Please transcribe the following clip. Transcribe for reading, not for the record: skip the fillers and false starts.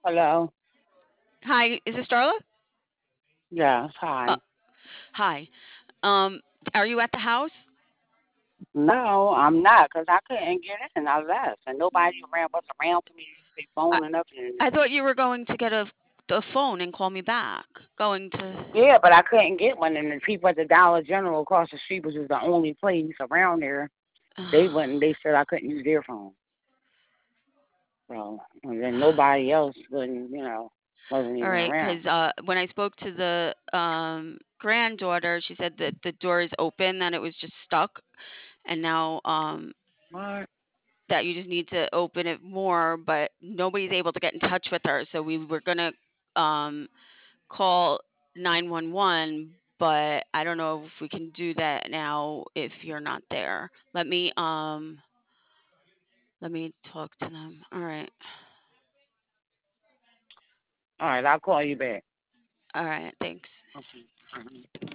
Hello. Hi, is this Darla? Yes. Uh, Hi. hi. Um, are you at the house? No, I'm not, 'cause I couldn't get in. I left, and nobody around was around for me to use their I, phone and nothing. I thought you were going to get a phone and call me back. Going to. Yeah, but I couldn't get one, and the people at the Dollar General across the street, which is the only place around there, they wouldn't. They said I couldn't use their phone. So, and then nobody else wouldn't. Wasn't All even right, around. because when I spoke to the granddaughter, she said that the door is open, that it was just stuck, and now What? that you just need to open it more, but nobody's able to get in touch with her. So we were gonna um, call 911, but I don't know if we can do that now if you're not there. Let me talk to them. All right. All right, I'll call you back. All right. Thanks. Okay.